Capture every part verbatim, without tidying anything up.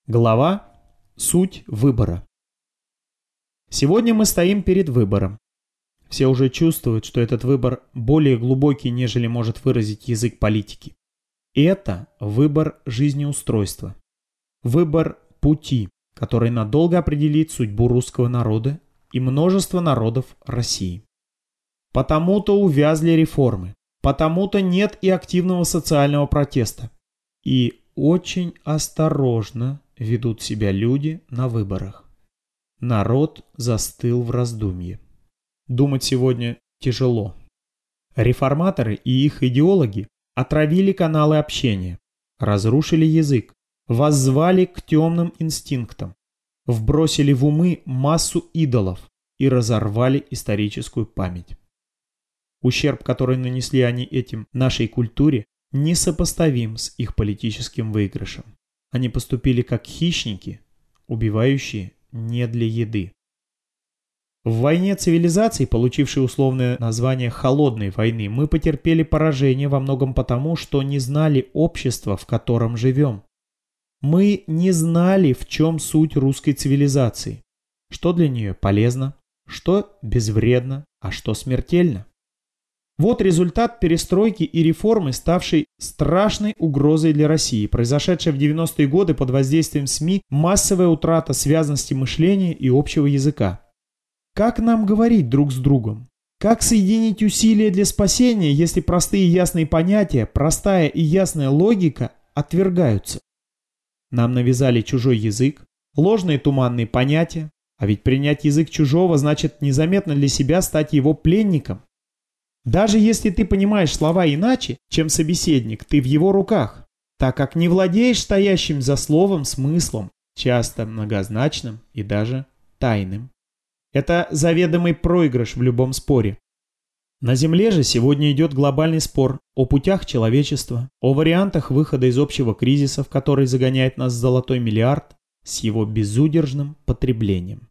Глава «Суть выбора». Сегодня мы стоим перед выбором. Все уже чувствуют, что этот выбор более глубокий, нежели может выразить язык политики. И это выбор жизнеустройства. Выбор пути, который надолго определит судьбу русского народа и множества народов России. Потому-то увязли реформы, потому-то нет и активного социального протеста. И очень осторожно ведут себя люди на выборах. Народ застыл в раздумье. Думать сегодня тяжело. Реформаторы и их идеологи отравили каналы общения, разрушили язык, воззвали к темным инстинктам, вбросили в умы массу идолов и разорвали историческую память. Ущерб, который нанесли они этим нашей культуре, несопоставим с их политическим выигрышем. Они поступили как хищники, убивающие не для еды. В войне цивилизаций, получившей условное название «холодной войны», мы потерпели поражение во многом потому, что не знали общества, в котором живем. Мы не знали, в чем суть русской цивилизации, что для нее полезно, что безвредно, а что смертельно. Вот результат перестройки и реформы, ставшей страшной угрозой для России, произошедшей в девяностые годы под воздействием СМИ, массовая утрата связности мышления и общего языка. Как нам говорить друг с другом? Как соединить усилия для спасения, если простые и ясные понятия, простая и ясная логика отвергаются? Нам навязали чужой язык, ложные туманные понятия, а ведь принять язык чужого значит незаметно для себя стать его пленником. Даже если ты понимаешь слова иначе, чем собеседник, ты в его руках, так как не владеешь стоящим за словом смыслом, часто многозначным и даже тайным. Это заведомый проигрыш в любом споре. На Земле же сегодня идет глобальный спор о путях человечества, о вариантах выхода из общего кризиса, в который загоняет нас золотой миллиард с его безудержным потреблением.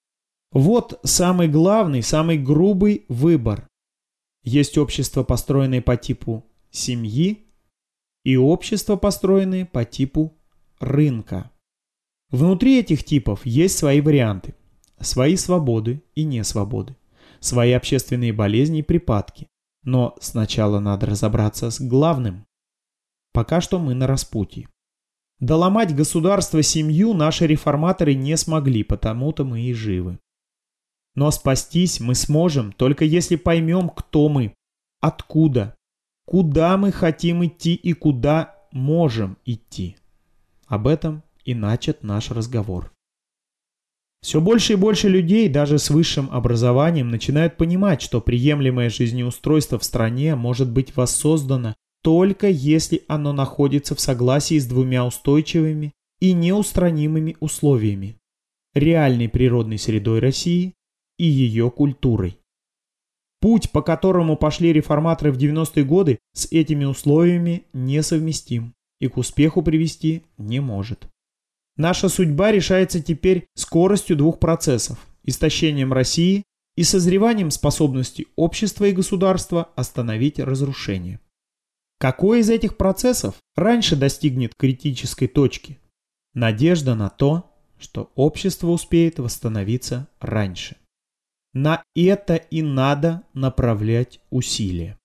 Вот самый главный, самый грубый выбор. Есть общество, построенное по типу семьи, и общество, построенное по типу рынка. Внутри этих типов есть свои варианты, свои свободы и несвободы, свои общественные болезни и припадки. Но сначала надо разобраться с главным. Пока что мы на распутье. Доломать государство семью наши реформаторы не смогли, потому-то мы и живы. Но спастись мы сможем, только если поймем, кто мы, откуда, куда мы хотим идти и куда можем идти. Об этом и начат наш разговор. Все больше и больше людей, даже с высшим образованием, начинают понимать, что приемлемое жизнеустройство в стране может быть воссоздано только если оно находится в согласии с двумя устойчивыми и неустранимыми условиями – реальной природной средой России и ее культурой. Путь, по которому пошли реформаторы в девяностые годы, с этими условиями несовместим и к успеху привести не может. Наша судьба решается теперь скоростью двух процессов – истощением России и созреванием способности общества и государства остановить разрушение. Какой из этих процессов раньше достигнет критической точки? Надежда на то, что общество успеет восстановиться раньше. На это и надо направлять усилия.